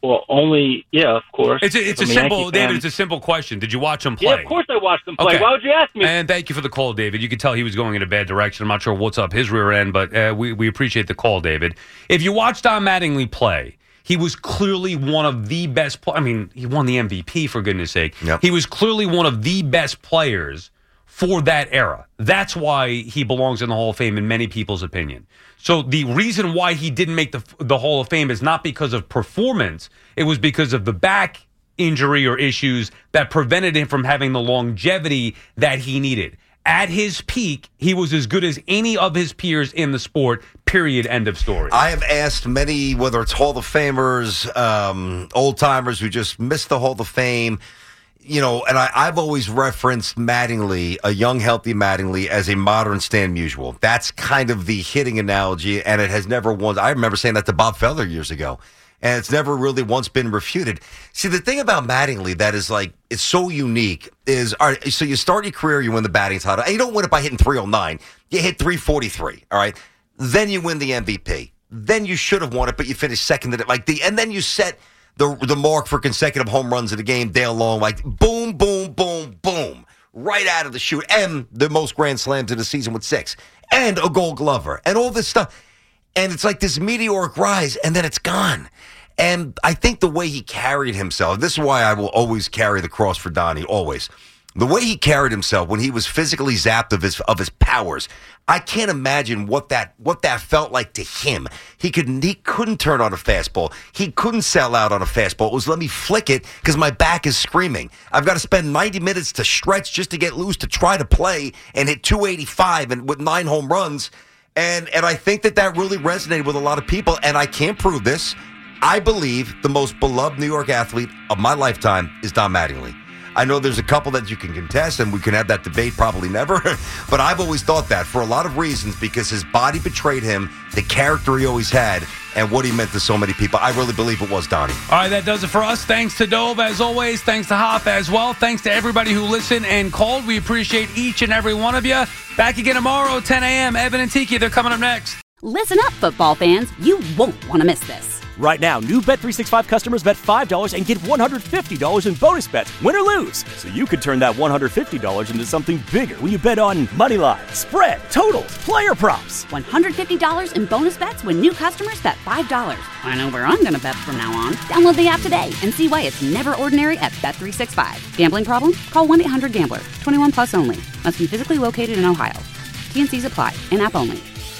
Well, only, yeah, of course. It's a I'm simple, Yankee fan. David, it's a simple question. Did you watch him play? Yeah, of course I watched him play. Okay. Why would you ask me? And thank you for the call, David. You could tell he was going in a bad direction. I'm not sure what's up his rear end, but we appreciate the call, David. If you watch Don Mattingly play, he was clearly one of the best. I mean, he won the MVP, for goodness sake. Yep. He was clearly one of the best players for that era. That's why he belongs in the Hall of Fame in many people's opinion. So the reason why he didn't make the Hall of Fame is not because of performance. It was because of the back injury or issues that prevented him from having the longevity that he needed. At his peak, he was as good as any of his peers in the sport, period, end of story. I have asked many, whether it's Hall of Famers, old-timers who just missed the Hall of Fame, you know, and I've always referenced Mattingly, a young, healthy Mattingly, as a modern Stan Musial. That's kind of the hitting analogy, and it has never once. I remember saying that to Bob Feller years ago, and it's never really once been refuted. See, the thing about Mattingly that is like, it's so unique is, all right, so you start your career, you win the batting title, and you don't win it by hitting 309. You hit 343, all right? Then you win the MVP. Then you should have won it, but you finished second in it. And then you set the mark for consecutive home runs in the game, Dale Long, like boom, boom, boom, boom, right out of the chute, and the most grand slams in the season with 6, and a Gold Glover, and all this stuff. And it's like this meteoric rise, and then it's gone. And I think the way he carried himself, this is why I will always carry the cross for Donnie, always. The way he carried himself when he was physically zapped of his powers, I can't imagine what that felt like to him. He couldn't turn on a fastball. He couldn't sell out on a fastball. It was let me flick it because my back is screaming. I've got to spend 90 minutes to stretch just to get loose to try to play and hit 285 and with 9 home runs. And I think that really resonated with a lot of people. And I can't prove this. I believe the most beloved New York athlete of my lifetime is Don Mattingly. I know there's a couple that you can contest, and we can have that debate, probably never. But I've always thought that for a lot of reasons, because his body betrayed him, the character he always had, and what he meant to so many people. I really believe it was Donnie. All right, that does it for us. Thanks to Dove, as always. Thanks to Hop as well. Thanks to everybody who listened and called. We appreciate each and every one of you. Back again tomorrow, 10 a.m. Evan and Tiki, they're coming up next. Listen up, football fans. You won't want to miss this. Right now, new Bet365 customers bet $5 and get $150 in bonus bets, win or lose. So you could turn that $150 into something bigger when you bet on money line, spread, totals, player props. $150 in bonus bets when new customers bet $5. I know where I'm going to bet from now on. Download the app today and see why it's never ordinary at Bet365. Gambling problem? Call 1-800-GAMBLER. 21 plus only. Must be physically located in Ohio. T&Cs apply. In-app only.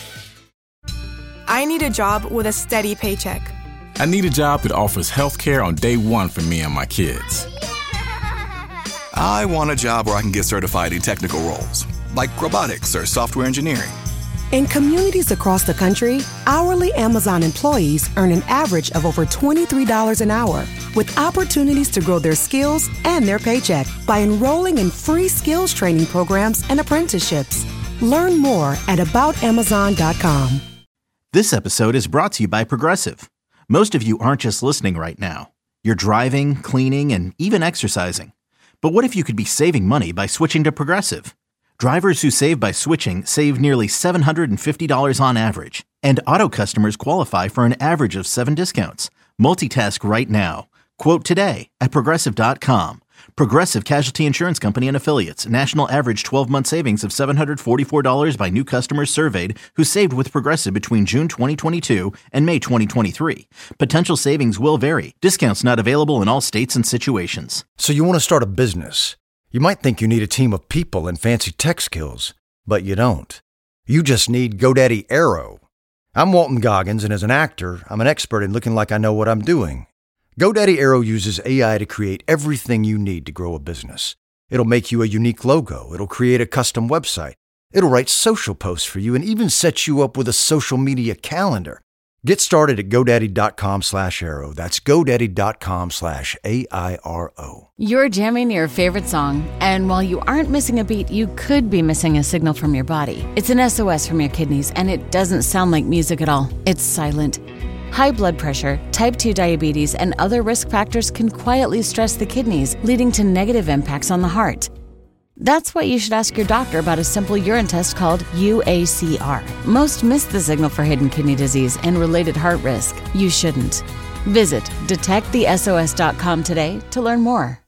I need a job with a steady paycheck. I need a job that offers health care on day one for me and my kids. I want a job where I can get certified in technical roles, like robotics or software engineering. In communities across the country, hourly Amazon employees earn an average of over $23 an hour, with opportunities to grow their skills and their paycheck by enrolling in free skills training programs and apprenticeships. Learn more at aboutamazon.com. This episode is brought to you by Progressive. Most of you aren't just listening right now. You're driving, cleaning, and even exercising. But what if you could be saving money by switching to Progressive? Drivers who save by switching save nearly $750 on average. And auto customers qualify for an average of 7 discounts. Multitask right now. Quote today at Progressive.com. Progressive Casualty Insurance Company and Affiliates. National average 12-month savings of $744 by new customers surveyed who saved with Progressive between June 2022 and May 2023. Potential savings will vary. Discounts not available in all states and situations. So you want to start a business. You might think you need a team of people and fancy tech skills, but you don't. You just need GoDaddy Aero. I'm Walton Goggins, and as an actor, I'm an expert in looking like I know what I'm doing. GoDaddy Aero uses AI to create everything you need to grow a business. It'll make you a unique logo. It'll create a custom website. It'll write social posts for you and even set you up with a social media calendar. Get started at GoDaddy.com/Aero. That's GoDaddy.com/AIRO. You're jamming your favorite song, and while you aren't missing a beat, you could be missing a signal from your body. It's an SOS from your kidneys, and it doesn't sound like music at all. It's silent. High blood pressure, type 2 diabetes, and other risk factors can quietly stress the kidneys, leading to negative impacts on the heart. That's why you should ask your doctor about a simple urine test called UACR. Most miss the signal for hidden kidney disease and related heart risk. You shouldn't. Visit detectthesos.com today to learn more.